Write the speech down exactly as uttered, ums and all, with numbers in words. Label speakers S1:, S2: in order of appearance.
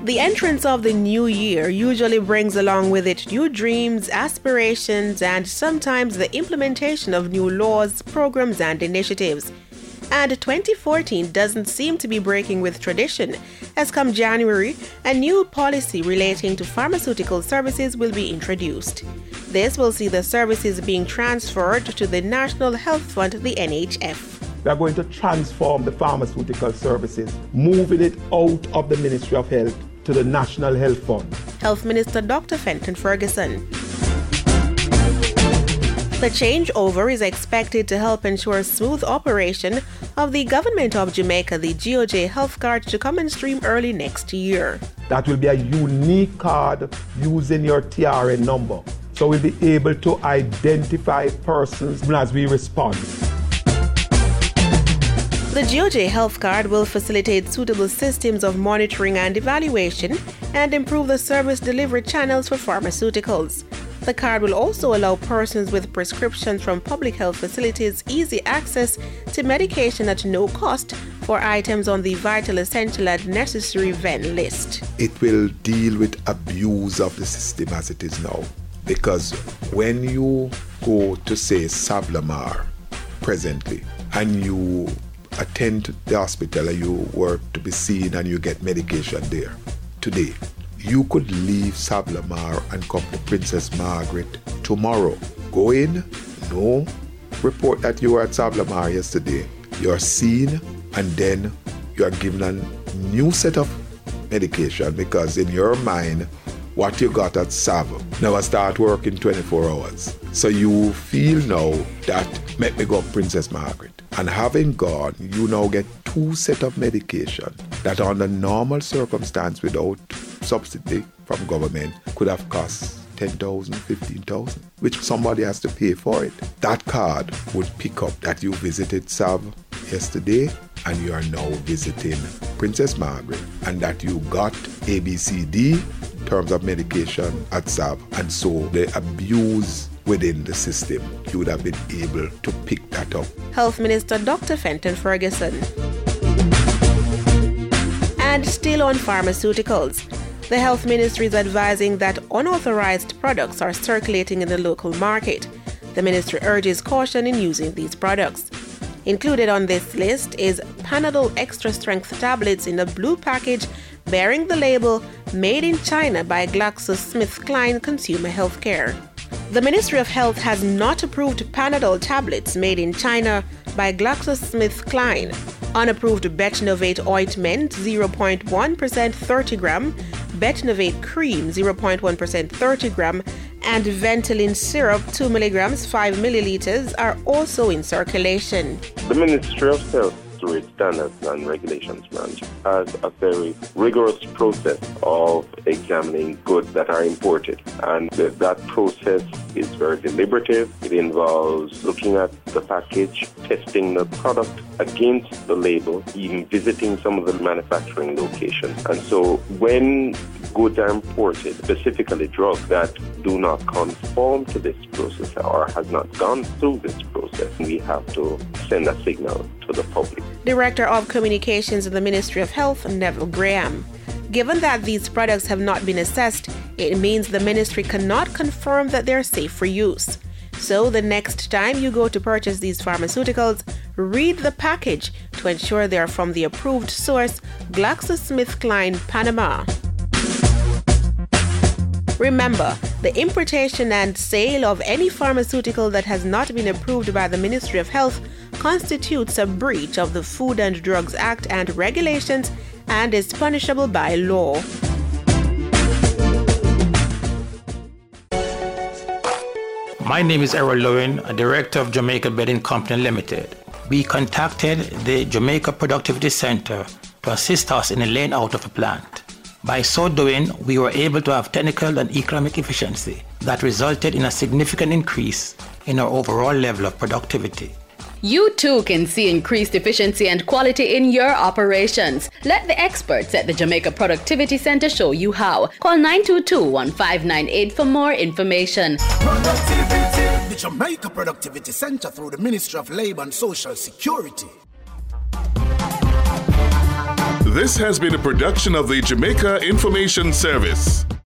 S1: The entrance of the new year usually brings along with it new dreams, aspirations, and sometimes the implementation of new laws, programs, and initiatives. And twenty fourteen doesn't seem to be breaking with tradition, as come January, a new policy relating to pharmaceutical services will be introduced. This will see the services being transferred to the National Health Fund, the N H F.
S2: We are going to transform the pharmaceutical services, moving it out of the Ministry of Health to the National Health Fund.
S1: Health Minister Doctor Fenton Ferguson. The changeover is expected to help ensure smooth operation of the Government of Jamaica, the G O J Health Card, to come in stream early next year.
S2: That will be a unique card using your T R N number, so we'll be able to identify persons as we respond.
S1: The G O J Health Card will facilitate suitable systems of monitoring and evaluation and improve the service delivery channels for pharmaceuticals. The card will also allow persons with prescriptions from public health facilities easy access to medication at no cost for items on the vital, essential, and necessary V E N list.
S3: It will deal with abuse of the system as it is now, because when you go to, say, Savlamar presently and you attend to the hospital and you were to be seen and you get medication there today, you could leave Savlamar and come to Princess Margaret tomorrow. Go in, no report that you were at Savlamar yesterday. You're seen and then you are given a new set of medication, because in your mind, what you got at Sav never start working twenty-four hours. So you feel now that, make me go Princess Margaret. And having gone, you now get two set of medication that under normal circumstance without subsidy from government could have cost ten thousand, fifteen thousand, which somebody has to pay for it. That card would pick up that you visited Sav yesterday and you are now visiting Princess Margaret, and that you got A B C D in terms of medication at Sav, and so the abuse within the system, you would have been able to pick that up.
S1: Health Minister Doctor Fenton Ferguson. And still on pharmaceuticals, the Health Ministry is advising that unauthorized products are circulating in the local market. The ministry urges caution in using these products. Included on this list is Panadol Extra Strength tablets in a blue package bearing the label Made in China by GlaxoSmithKline Consumer Healthcare. The Ministry of Health has not approved Panadol tablets made in China by GlaxoSmithKline. Unapproved Betnovate ointment zero point one percent thirty gram, Betnovate cream zero point one percent thirty gram, and Ventolin syrup two milligrams five milliliters are also in circulation.
S4: The Ministry of Health, through its Standards and Regulations branch, has a very rigorous process of examining goods that are imported. And that process is very deliberative. It involves looking at the package, testing the product against the label, even visiting some of the manufacturing locations. And so when goods are imported, specifically drugs that do not conform to this process or has not gone through this process, we have to send a signal to the public.
S1: Director of Communications in the Ministry of Health, Neville Graham. Given that these products have not been assessed, it means the ministry cannot confirm that they're safe for use. So the next time you go to purchase these pharmaceuticals, read the package to ensure they are from the approved source, GlaxoSmithKline, Panama. Remember, the importation and sale of any pharmaceutical that has not been approved by the Ministry of Health constitutes a breach of the Food and Drugs Act and regulations and is punishable by law.
S5: My name is Errol Lowen, a director of Jamaica Bedding Company Limited. We contacted the Jamaica Productivity Center to assist us in the laying out of a plant. By so doing, we were able to have technical and economic efficiency that resulted in a significant increase in our overall level of productivity.
S6: You too can see increased efficiency and quality in your operations. Let the experts at the Jamaica Productivity Center show you how. Call nine two two, one five nine eight for more information.
S7: Productivity. The Jamaica Productivity Center through the Ministry of Labour and Social Security.
S8: This has been a production of the Jamaica Information Service.